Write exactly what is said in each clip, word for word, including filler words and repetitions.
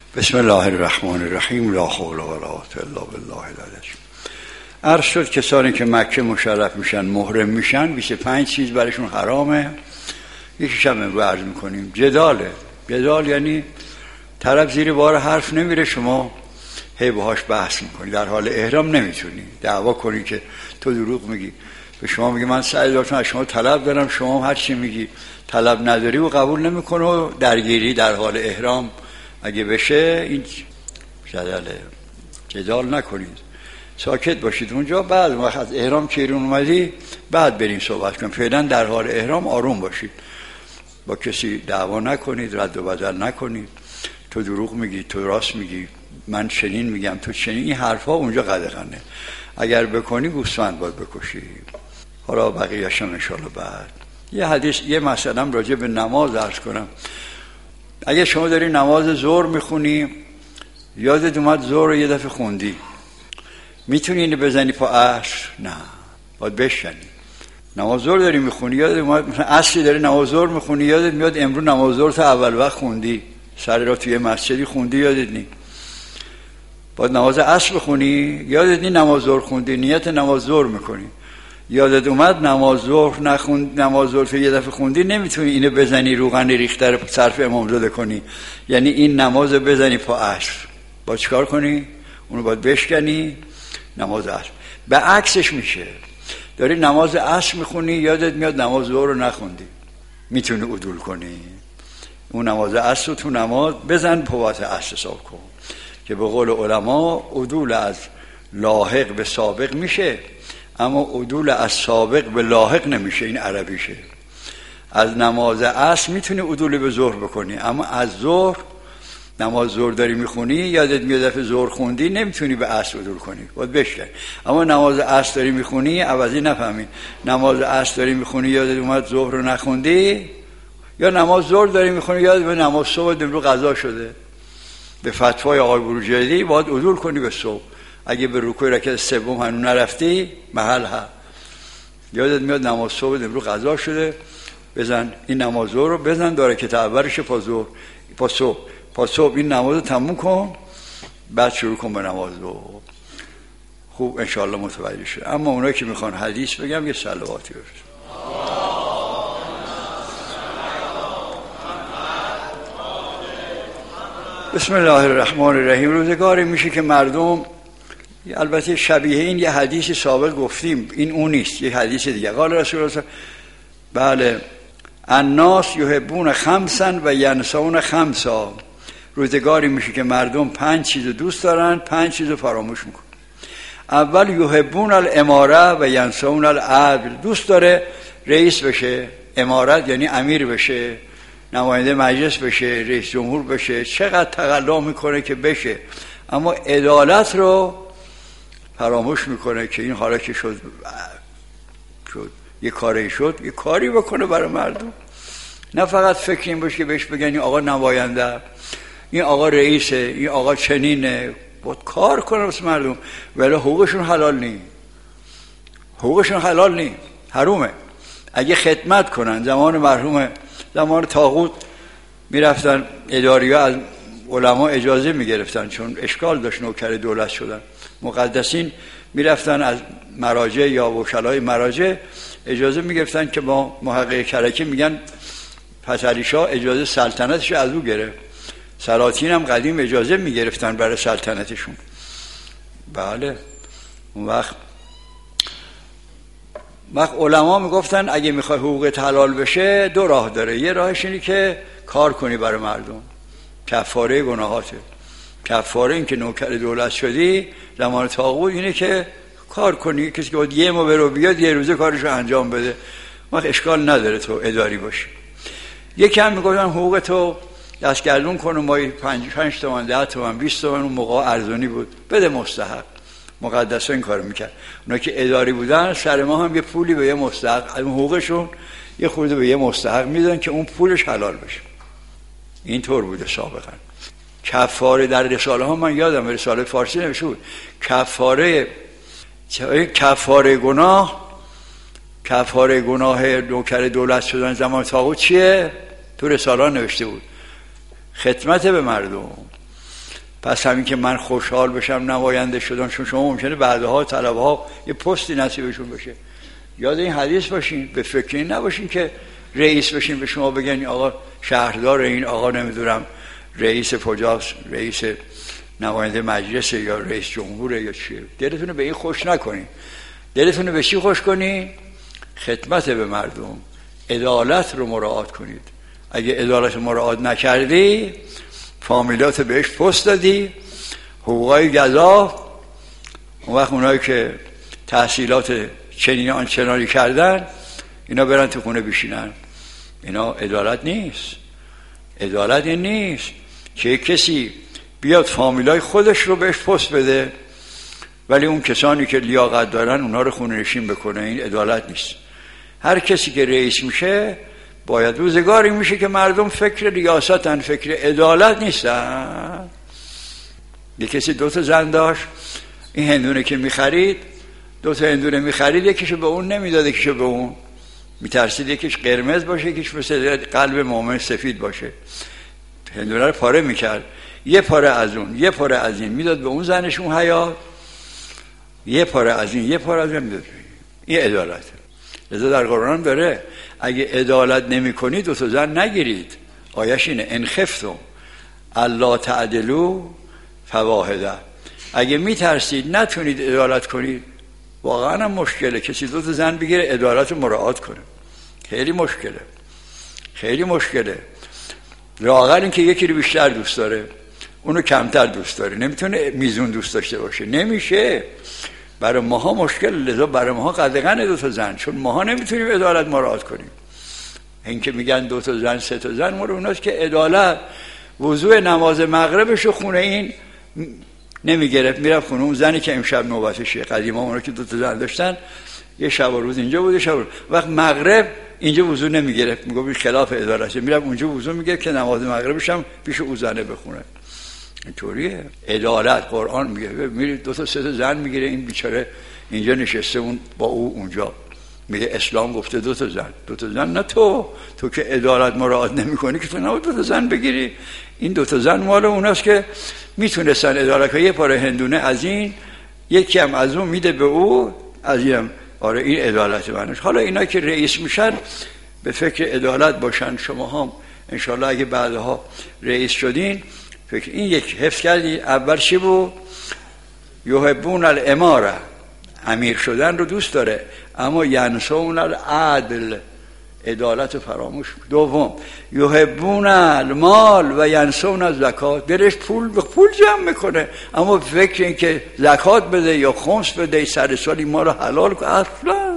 بسم الله الرحمن الرحیم. لا حول ولا قوة الا بالله العلی. عرض شد کسانی که مکه مشرف میشن محرم میشن بیست و پنج چیز برایشون حرامه. یکیش هم امروز عرض میکنیم. جداله. جدال یعنی طرف زیر بار حرف نمیره، شما هی باهاش بحث میکنی. در حال احرام نمیتونی دعوا کنی که تو دروغ میگی. به شما میگه من سعی دارم از شما طلب دارم، شما هر چی میگی طلب نداری و قبول نمیکنه و درگیری در حال احرام اگه بشه این جداله. جدال نکنید، ساکت باشید اونجا. بعد وقت از احرام که ایرون اومدی بعد بریم صحبت کنیم. فعلا در حال احرام آروم باشید، با کسی دعوا نکنید، رد و بدل نکنید. تو دروغ میگی، تو راست میگی، من چنین میگم تو چنین. این حرفا اونجا قدغنه. اگر بکنی گوسفند باید بکشی. حالا بقیه‌اش هم ان شاءالله بعد. یه حدیث یه مثلا راجع به نماز عرض کنم. اگه شما داری نماز ظهر میخونی، یادت اومد ظهر رو یه دفعه خوندی، میتونی اینو بزنی پا عصر؟ نه، باید بشکنی. نماز ظهر داری میخونی، یادت اومد مثلا عصری داری نماز ظهر میخونی، یادت میاد امروز نماز ظهر تا اول وقت خوندی، سر را توی مسجدی خوندی، یادت نی. باید نماز عصر بخونی، یادت نی نماز ظهر خوندی، نیت نماز ظهر میکنی. یادت اومد نماز ظهر نخوند، نماز ظهر یه دفعه خوندی، نمیتونی اینو بزنی روغن ریخته رو صرف امامزاده کنی، یعنی این نماز بزنی پا عصر. با چیکار کنی؟ اونو باید بشکنی نماز عصر. به عکسش میشه، داری نماز عصر میخونی، یادت میاد نماز ظهر رو نخوندی، میتونی عدول کنی. اون نماز عصر رو تو نماز بزن پوات عصر حساب کن، که به قول علما عدول از لاحق به سابق میشه، اما عدول از سابق به لاحق نمیشه. این عربیشه. از نماز عصر میتونی عدول به ظهر بکنی، اما از ظهر نماز ظهر داری میخونی، یادت میاد دفعه ظهر خوندی، نمیتونی به عصر عدول کنی، باید بشکن. اما نماز عصر داری میخونی، عوضی نفهمی. نماز عصر داری میخونی، یادت اومد ظهر رو نخوندی، یا نماز ظهر داری میخونی، یادت به نماز صبح امروز قضا شده، به فتوای آقای بروجردی باید عدول کنی به صبح. اگه به رکوع رکعت سوم هنوز نرفتی محل ها، یادت میاد نماز صبح امروز قضا شده، بزن این نماز ظهر رو بزن، داره که تعبرش پا ظهر پا صبح پا صبح این نماز رو تموم کن، بعد شروع کن به نماز ظهر. خوب انشاءالله متوجه شد. اما اونایی که میخوان حدیث بگم یه صلواتی بفرست. بسم الله الرحمن الرحیم. روزگاری میشه که مردم، البته شبیه این یه حدیث سابق گفتیم، این اون نیست، یه حدیث دیگه. قال رسول الله بله الناس یحبون خمسا و ینسون خمسا. روزگاری میشه که مردم پنج چیز دوست دارن، پنج چیز فراموش میکنن. اول یحبون الاماره و ینسون العدل. دوست داره رئیس بشه، امارت یعنی امیر بشه، نماینده مجلس بشه، رئیس جمهور بشه، چقدر تقلا میکنه که بشه، اما عدالت رو فراموش میکنه که این حالا که شد شد یه کاری شد یه کاری بکنه برای مردم. نه فقط فکر این باشه که بهش بگن این آقا نماینده، این آقا رئیسه، این آقا چنینه، باید کار کنه واسه مردم. ولی حقوقشون حلال نی، حقوقشون حلال نی، حرومه. اگه خدمت کنن، زمان مرحوم زمان طاغوت میرفتن اداری‌ها از علما اجازه میگرفتن، چون اشکال داشت نوکر دولت شدن. مقدسین میرفتن از مراجع یا وکلای مراجع اجازه میگرفتن که با محقق کرکی میگن پسری شاه اجازه سلطنتش از او گرفت. سلاطین هم قدیم اجازه میگرفتن برای سلطنتشون. بله اون وقت وقت علما میگفتن اگه میخوای حقوقت حلال بشه دو راه داره. یه راهش اینه که کار کنی برای مردم، کفاره گناهاته. کفاره این که نوکر دولت شدی زمان طاغوت اینه که کار کنی. کسی که باید یه ما برو بیاد یه روزه کارشو انجام بده، وقت اشکال نداره تو اداری باشی. یکی هم میگفتن حقوق تو دستگردون کن و مایی پنج پنج تومن ده تومن بیست تومن، اون موقع ارزونی بود، بده مستحق. مقدسا این کارو میکرد. اونا که اداری بودن سر ما هم یه پولی به یه مستحق، اون حقوقشون یه خورده به یه مستحق میدن که اون پولش حلال بشه. این طور بوده سابقا. کفاره در رساله ها من یادم رساله فارسی نوشته بود، کفاره کفاره گناه کفاره گناه نوکر دولت شدن زمان طاغوت چیه؟ تو رساله ها نوشته بود، خدمت به مردم. پس همین که من خوشحال بشم نماینده شدن، چون شما ممکنه بعدها طلبها یه پستی نصیبشون بشه. یاد این حدیث باشین، به فکر این نباشین که رئیس بشین به شما بگن آقا شهردار، این آقا نمیدونم رئیس کجاست، رئیس نماینده مجلس یا رئیس جمهوره یا چیه. دلتون به این خوش نکنین. دلتون به چی خوش کنین؟ خدمت به مردم، عدالت رو مراعات کنید. اگه عدالت رو مراعات نکردی، فامیلات بهش پست دادی، حقوقای گزاف، اون وقت اونایی که تحصیلات چنین آنچنانی کردن اینا برن تو خونه بشینن. اینا عدالت نیست. عدالت این نیست که کسی بیاد فامیلای خودش رو بهش پست بده ولی اون کسانی که لیاقت دارن اونها رو خونه نشین بکنه. این عدالت نیست. هر کسی که رئیس میشه باید روزگاری میشه که مردم فکر ریاستن، فکر عدالت نیستن. یه کسی دو تا زن داشت، این هندونه که میخرید دو تا هندونه میخرید، یکیشو به اون نمیداد یکیشو به اون، میترسید یکیش قرمز باشه یکیش مثل قلب مومن سفید باشه. هندونه رو پاره میکرد، یه پاره از اون یه پاره از این میداد به اون زنش اون حیات، یه پاره از این یه پاره از این میداد. این عدالته. لذا در قرآن هم داره اگه عدالت نمی کنید دو تا زن نگیرید. آیش اینه ان خفتم الا تعدلوا فواحده. اگه میترسید نتونید عدالت کنید، واقعا هم مشکله کسی دو تا زن بگیره عدالت رو مراعات کنه. خیلی مشکله، خیلی مشکله. لااقل این که یکی رو بیشتر دوست داره اونو کمتر دوست داره، نمیتونه میزون دوست داشته باشه. نمیشه. برای ماها مشکل. لذا برای ماها قدغن دو تا زن، چون ماها نمیتونیم عدالت مراعات کنیم. این که میگن دو تا زن سه تا زن، مورد اوناست که عدالت وضوء نماز مغربشو خونه این نمیگرفت، میرفت خونه اون زنی که امشب نوبتشه. قدیما اونا که دو تا زن داشتن یه شب و روز اینجا بود، شب و روز. وقت مغرب اینجا وضو نمیگرفت، میگه خلاف عدالته، میرفت اونجا وضو میگرفت که نماز مغربش هم پیش او زنه بخونه. اینطوریه عدالت. قرآن میگه میرید دو تا سه تا زن میگیره، این بیچاره اینجا نشسته اون با او اونجا. میگه اسلام گفته دو تا زن. دو تا زن نه تو تو که عدالت مراعات نمیکنی که تو نباید دو تا زن بگیری. این دو تا زن مال اوناست که میتونستن عدالت کنن. یه پاره هندونه از این یکی هم از اون میده به او از این. آره این عدالت منش. حالا اینا که رئیس میشن به فکر عدالت باشن. شما هم انشالله اگه بعدها رئیس شدین فکر این یک حفظ کردی. اول چی بود؟ یحبون الاماره، امیر شدن رو دوست داره، اما ینسون العدل، عدالت رو فراموش. دوم یحبون المال و ینسون الزکات، دلش پول به پول جمع میکنه اما فکر این که زکات بده یا خمس بده سر سالی ما رو حلال کنه. اصلا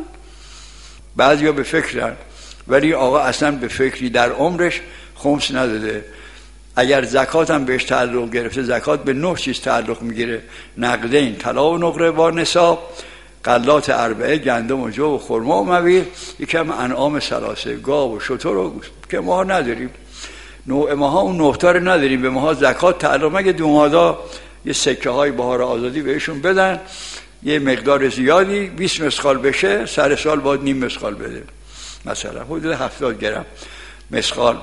بعضیا به فکرن ولی آقا اصلا به فکری در عمرش خمس نداده. اگر زکات هم بهش تعلق گرفته، زکات به نه چیز تعلق میگیره: نقدین، طلا و نقره با نصاب، غلات اربعه، گندم و جو و خرما و مویر، یکم انعام ثلاثه، گاو و شتر و گوسفند که ما نداریم. نوع ماها اون نهتا رو نداریم. به ماها زکات تعلق، مگه دومادا یه سکه های بهار آزادی بهشون بدن یه مقدار زیادی بیست مسخال بشه، سر سال باید نیم مسخال بده، مثلا حدود هفتاد گرم مسخال.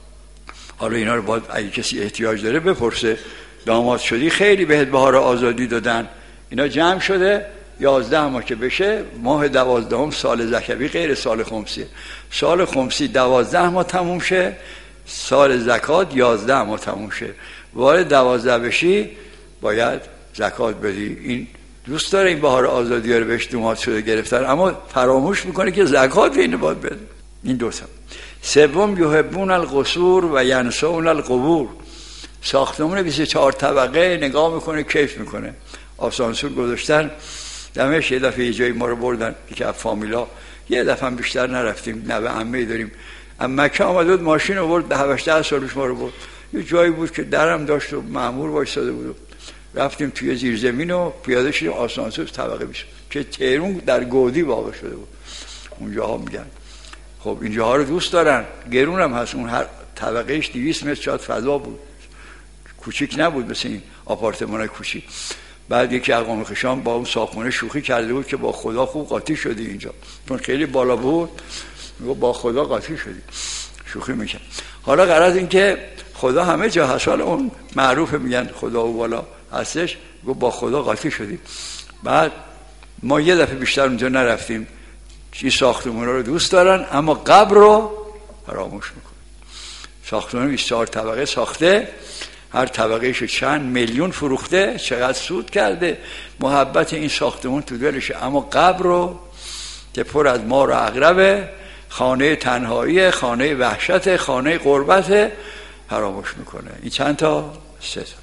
حالا اینا رو باید اگه کسی احتیاج داره بپرسه. داماد شدی خیلی بهت بهار آزادی دادن، اینا جمع شده یازده ماه که بشه، ماه دوازدهم سال زکوی غیر سال خمسی. سال خمسی دوازده ماه تموم شه، سال زکات یازده ماه تموم شه. وارد دوازده بشی باید زکات بدی. این دوست داره این بهار آزادی رو بهش دوماد شده گرفتن، اما فراموش میکنه که زکات اینو باید بده. این دو تا. سوم یحبون القصور و ینسون القبور، ساختمون بیست و چهار طبقه نگاه میکنه کیف میکنه. آسانسور گذاشتن دمش. یه دفعه یه جایی ما رو بردن که از فامیلا یه دفعه بیشتر نرفتیم، نوه عمه داریم، اما مکه آمد بود ماشین آورد ده هشده سالش ما رو برد. یه جایی بود که درم داشت و مأمور وایساده بود، رفتیم توی زیرزمین و پیاده شدیم آسانسور طبقه بیست که تهران در گودی واقع شده بود. اونجاها میگن خب اینجاها رو دوست دارن، گرون هم هست. اون هر طبقهش دویست متر شاید فضا بود، کوچیک نبود مثل این آپارتمان‌های کوچیک. بعد یکی اقوام خشام با اون ساختمون شوخی کرده بود که با خدا خوب قاطی شدی اینجا، چون خیلی بالا بود، میگه با خدا قاطی شدی، شوخی میکرد. حالا غرض این که خدا همه جا هست. حالا اون معروفه میگن خدا و بالا هستش، گفت با خدا قاطی شدیم. بعد ما یه دفعه بیشتر اونجا نرفتیم. چی ساختمون رو دوست دارن اما قبر رو فراموش میکنن. ساختمون بیست و چهار طبقه ساخته، هر طبقهشو چند میلیون فروخته، چقدر سود کرده، محبت این ساختمون تو دلشه، اما قبر رو که پر از مار و عقربه، خانه تنهایی، خانه وحشت، خانه غربت، فراموش میکنه. این چند تا؟ سه تا.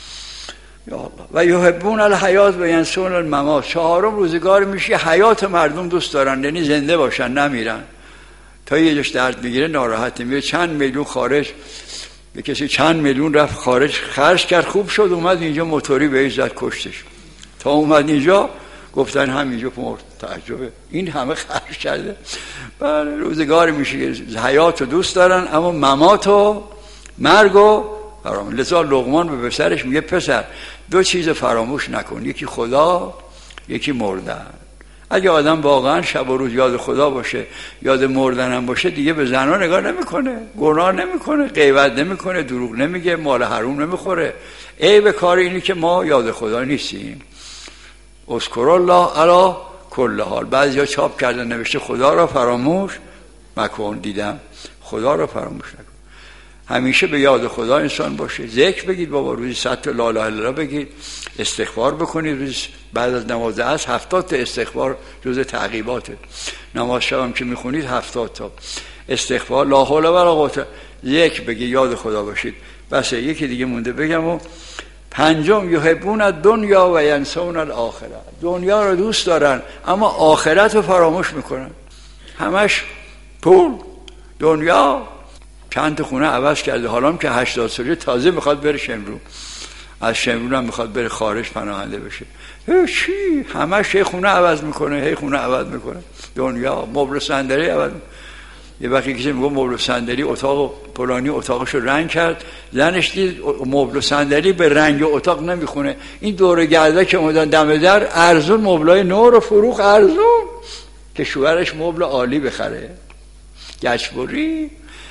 یا الله. و یحبون الحیات و ینسون الممات. چهارم روزگار میشه حیات مردم دوست دارن، یعنی زنده باشن نمیرن. تا یه جاش درد میگیره ناراحت میره. چند میلیون خارج، به کسی چند میلیون رفت خارج خرج کرد، خوب شد، اومد اینجا موتوری بهش زد کشتش. تا اومد اینجا گفتن همینجا مرد. تعجبه، این همه خرج کرده. بله روزگار میشه حیات رو دوست دارن اما ممات و مرگ و فراموش. لذا لقمان به پسرش میگه پسر دو چیز فراموش نکن، یکی خدا، یکی مردن. اگه آدم واقعا شب و روز یاد خدا باشه، یاد مردن هم باشه، دیگه به زنا نگاه نمیکنه، گناه نمیکنه، غیبت نمیکنه، دروغ نمیگه، مال حرام نمیخوره. عیب کار اینی که ما یاد خدا نیستیم. اذکر الله علی کل حال. بعضیا چاپ کردن نوشته خدا را فراموش مکن. دیدم خدا را فراموش نکن. همیشه به یاد خدا انسان باشه. ذکر بگید بابا، روزی صد تا لا اله الا الله بگید، استغفار بکنید. روز بعد از نماز عصر هفتاد تا استغفار جز تعقیباته. نماز شب هم که میخونید هفتاد تا استغفار، لا حول ولا قوت. ذکر بگید، یاد خدا باشید. بس یکی دیگه مونده بگم. و پنجم یحبون الدنیا و ینسون الاخره. دنیا رو دوست دارن اما آخرت رو فراموش میکنن. همش پول، دنیا. چند خونه عوض کرده، حالا که هشتاد ساله تازه میخواد بره شمرون، از شمرون هم میخواد بره خارج پناهنده بشه. چی؟ همش یه خونه عوض میکنه، هی خونه عوض میکنه. دنیا. مبل و صندلی عوض میکنه. یه وقتی که میگه مبل و صندلی اتاق پلانی اتاقشو رنگ کرد، زنش دید مبل و صندلی به رنگ اتاق نمیخونه. این دور گرده که اومدن دم در ارزون مبلای نو رو فروخ ارزون که شوهرش مبل عالی بخره. گچبری،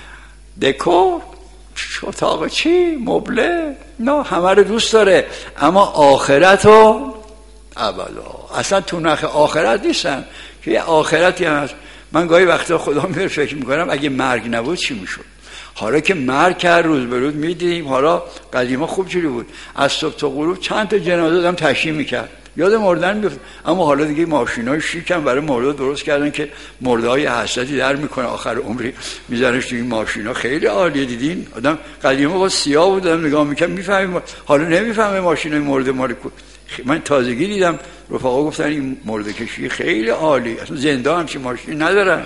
دکور، اتاق چی؟ مبله. نه، همه رو دوست داره اما آخرت رو ابدا اصلا تو نخ آخرت نیستن که یه آخرتی هم هست. من گاهی وقتا خدا میره فکر میکنم اگه مرگ نبود چی میشد. حالا که مرگ هر روز به روز میدیدیم. حالا قدیما خوب جوری بود، از صبح تا غروب چند تا جنازه آدم تشییع میکرد، یاد مردن میفت. اما حالا دیگه ماشینای شیک هم برای مرده درست کردن که مرده‌های حسرتی در میکنه، آخر عمری میذارنش تو این ماشینا. خیلی عالیه. دیدین آدم قدیما با سیاه بود، آدم نگاه میکرد میفهمیم. حالا نمیفهمه ماشینای مرده مال کو. من تازگی دیدم رفقا گفتن این مرده کشی خیلی عالی، اصلا زنده هم چی ماشین ندارن.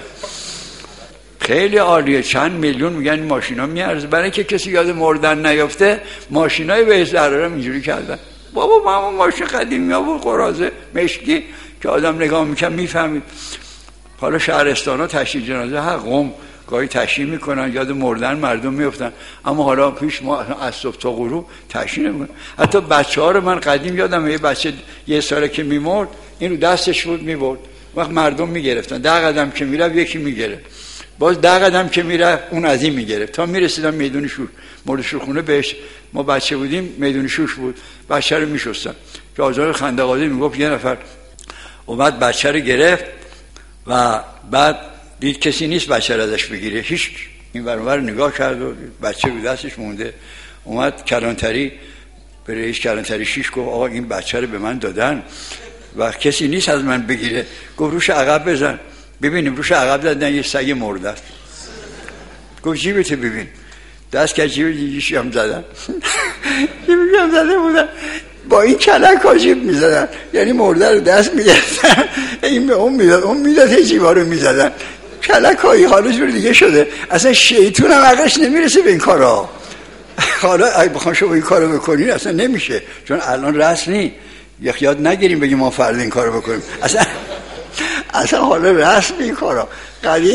خیلی عالیه. چند میلیون میگن این ماشینا میارزه. برای اینکه کسی یاد مردن نیافته ماشینای به ضرر اینجوری کردن. بابا ما ماشین قدیمی ها بود، قرازه مشکی که آدم نگاه میکنه میفهمید. حالا شهرستان ها تشییع جنازه ها قوم گاهی تشییع میکنن، یاد مردن مردم میفتن. اما حالا پیش ما از صبح تا غروب تشییع نمیکنن. حتی بچه ها رو من قدیم یادم یه بچه یه ساله که میمرد این رو دستش بود میبرد، وقت مردم میگرفتن، ده قدم که میرفت یکی میگرفت، باز ده قدم که میرفت اون از این میگرفت تا میرسیدن میدون شور. مورد شورخونه بهش ما بچه بودیم، میدون شوش بود، بچه رو میشستن که آزار خندقازی میگفت یه نفر اومد بچه رو گرفت و بعد دید کسی نیست بچه رو ازش بگیره، هیچ. این برانور نگاه کرد و بچه رو دستش مونده. اومد کلانتری به رئیس کلانتری شیش گفت آقا این بچه رو به من دادن و کسی نیست از من بگیره. گفت روش عقب بزن ببینیم. روش عقب زدن، یه سگ مرده است. گفت جیبتو ببین. دست که جیب دیگیشی هم زدن جیبشی هم زده بودن، با این کلک ها جیب میزدن، یعنی مرده رو دست میگردن این به اون میداد، اون میداد جیبا رو میزدن. کلک هایی حالا جور دیگه شده. اصلا شیطون هم عقلش نمیرسه به این کارا. حالا اگه بخوام شما این کارو بکنین اصلا نمیشه، چون الان رسم نی. یک یاد نگیریم بگیم ما فرد این کارو بکنیم. اصلا اصلا حالا رسم این کارا. قدیم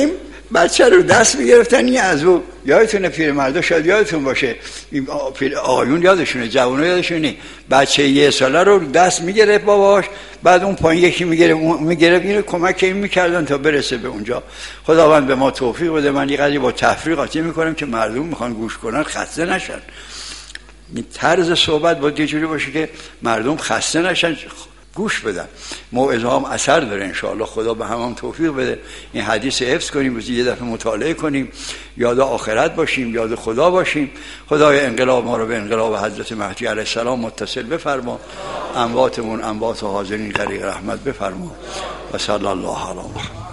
بچه رو دست میگرفتن این از او، یادتونه پیرمردا شاید یادتون باشه، آقایون یادشونه، جوونا یادشونه، بچه یه ساله رو دست میگرفت باباش، بعد اون پایین یکی میگرفت میگرفت اینو کمک این میکردن تا برسه به اونجا. خداوند به ما توفیق بده. من یه قضیه با تفریقاتی میکنم که مردم میخوان گوش کنن خسته نشن. این طرز صحبت باید یه جوری باشه که مردم خسته نشن، گوش بدن. موعظه هم اثر داره انشاءالله. خدا به همون توفیق بده این حدیث حفظ کنیم، روزی یه دفعه مطالعه کنیم، یاد آخرت باشیم، یاد خدا باشیم. خدای انقلاب ما رو به انقلاب حضرت مهدی علیه السلام متصل بفرما، امواتمون اموات و حاضرین غریق رحمت بفرما. و صلی الله علیه و